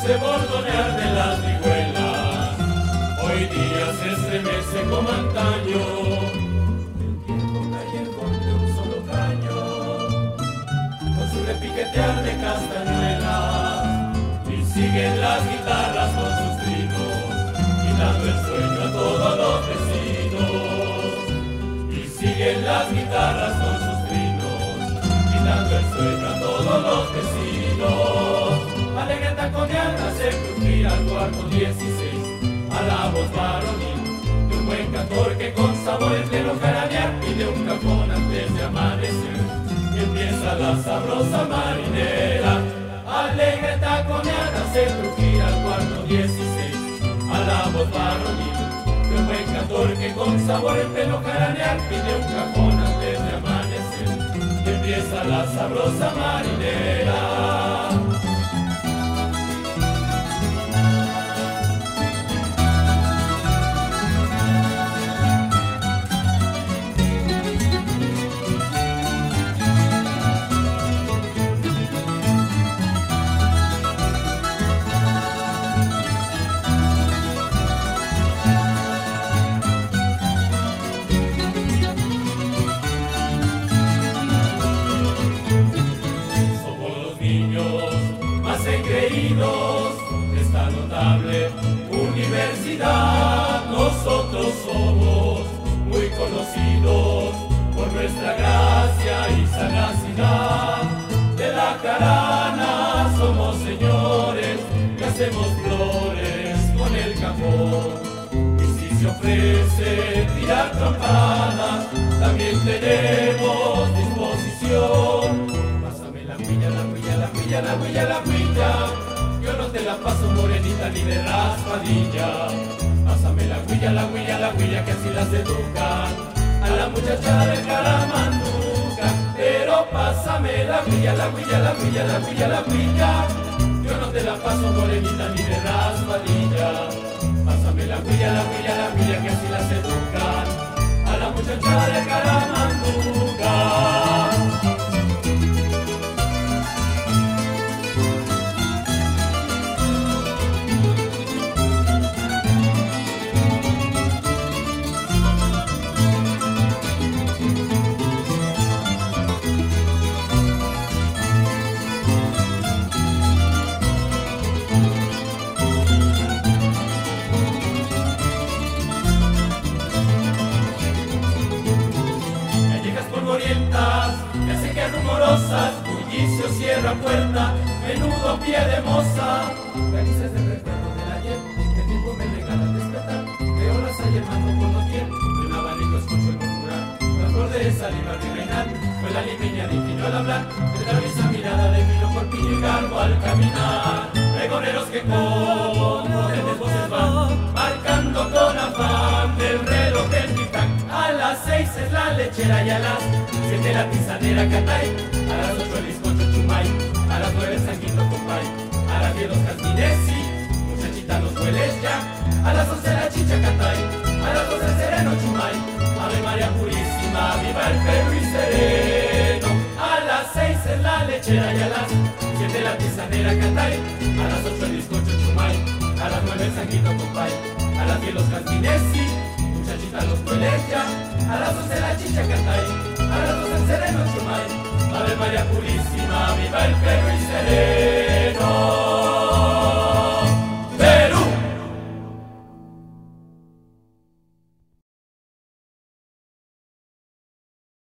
hace bordonear de las vihuelas, hoy día se estremece como antaño. El tiempo callejón de un solo caño, con su repiquetear de castañuelas, y siguen las guitarras con sus trinos, quitando el sueño a todos los vecinos. Y siguen las guitarras con sus trinos, quitando el sueño a todos los vecinos. Alegre taconeada se crujía al cuarto 16, a la voz varonil de un buen cantor que con sabor en pleno jaranear pide un cajón antes de amanecer, y empieza la sabrosa marinera. Alegre taconeada se crujía al cuarto 16, a la voz varonil de un buen cantor que con sabor en pleno jaranear pide un cajón antes de amanecer, y empieza la sabrosa marinera. Esta notable universidad, nosotros somos muy conocidos por nuestra gracia y sagacidad. De la jarana somos señores que hacemos flores con el cajón, y si se ofrece tirar trompadas también tenemos disposición. Pásame la huilla, la huilla, la huilla, la huilla, la huilla, yo no te la paso morenita ni de raspadilla. Pásame la huilla, la huilla, la huilla, que así las educan a la muchacha de Caramanduca. Pero pásame la huilla, la huilla, la huilla, la huilla, la huilla, yo no te la paso morenita ni de raspadilla. Pásame la huilla, la huilla, la huilla, que así las educan a la muchacha de Caramanduca. Rumorosas, bullicio cierra puerta, menudo pie de moza, raíces del recuerdo del ayer, que tiempo me regala despertar, de horas ayer mando por doquier, de un abanico escucho el murmurar, la flor de saliva virreinal, fue la limeña divino al hablar, de la brisa mirada de vino corpiño y garbo al caminar, pregoneros que con potentes voces van, marcando con afán del reloj del Tic-Tac. A las 6 es la lechera y a las 7 la tisanera Catay, a las 8 el bizcocho Chumay, a las 9 el sanguito Compay, a las 10 los Casminesi, muchachita los hueles ya, a las 11 la chicha Catay, a las 12 el sereno Chumay, Ave María Purísima, viva el Perú y sereno. A las 6 es la lechera y a las 7 la tisanera Catay, a las 8 el bizcocho Chumay, a las 9 el sanguito Compay, a las 10 los Casminesi, muchachita los hueles ya, a las 11 la chicha Catay, a las 12 el sereno Chumay, Ave María Purísima, viva el Perú y